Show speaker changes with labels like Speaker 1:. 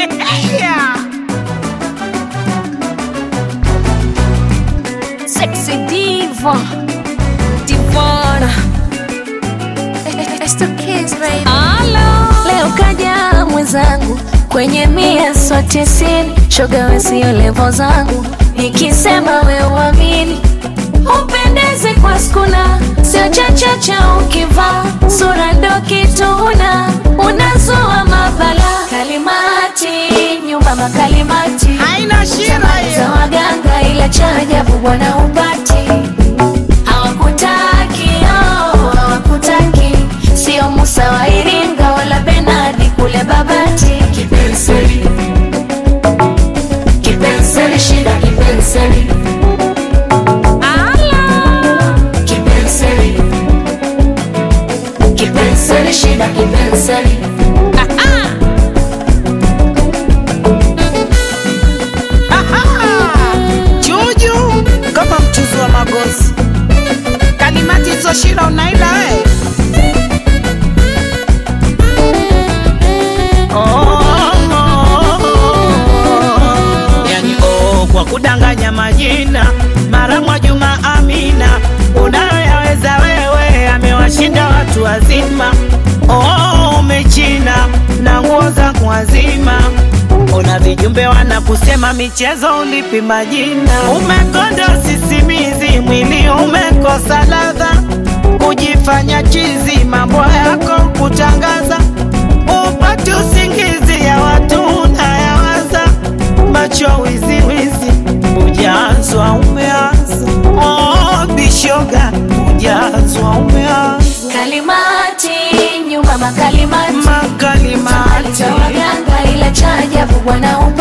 Speaker 1: Yeah.
Speaker 2: Sexy diva, divana. It's the kids, baby. Hello. Leo kaja mwenzangu kwenye 190, shoga we sio levo zangu, nikisema we uamini, upendeze kwa skuna, sio chachacha ukivaa, sura ndo kituna, unazua mabala, kalimati, nyumba makalimati,
Speaker 1: Haina shida hiyo.
Speaker 2: za waganga ila cha ajabu bwana upati, hawakutaki, oh, hawakutaki, sio Musa wa Iringa wala Benadi kule Babati, kipenseli, kipenseli shida kipenseli, kipenseli, kipenseli shida kipenseli.
Speaker 1: Juju kama mchuzi wa magozi, kalimati hizo shida unaila we. Yani kwa kudanganya majina, mara mwa Juma Amina, unayoyaweza wewe amewashinda watu wazima. Umechina na nguo za kuazima, una vijumbe wanakusema michezo ulipi majina. Umekonda sisimizi, mwili umekosa ladha, kujifanya chizi, mambo yako kutangaza, upate usingizi ya watu unayawaza, macho wiziwizi, ujazwa umeanza. Bishoga, ujazwa umeanza.
Speaker 2: Kalimati, nyumba makalimati,
Speaker 1: Makalimati,
Speaker 2: za waganga ila cha ajabu bwana upati.